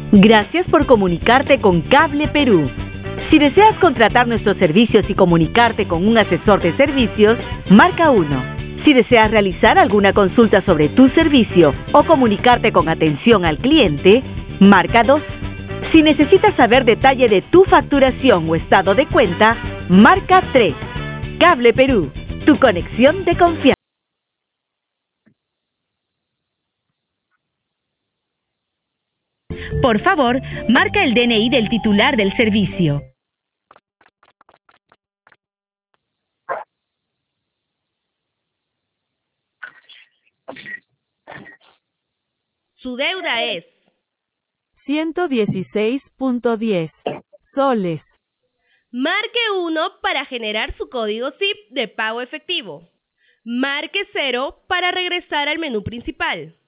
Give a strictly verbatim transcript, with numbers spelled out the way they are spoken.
Gracias por comunicarte con Cable Perú. Si deseas contratar nuestros servicios y comunicarte con un asesor de servicios, marca uno. Si deseas realizar alguna consulta sobre tu servicio o comunicarte con atención al cliente, marca dos. Si necesitas saber detalle de tu facturación o estado de cuenta, marca tres. Cable Perú, tu conexión de confianza. Por favor, marca el D N I del titular del servicio. Su deuda es ciento dieciséis punto diez soles. Marque uno para generar su código S I P de pago efectivo. Marque cero para regresar al menú principal.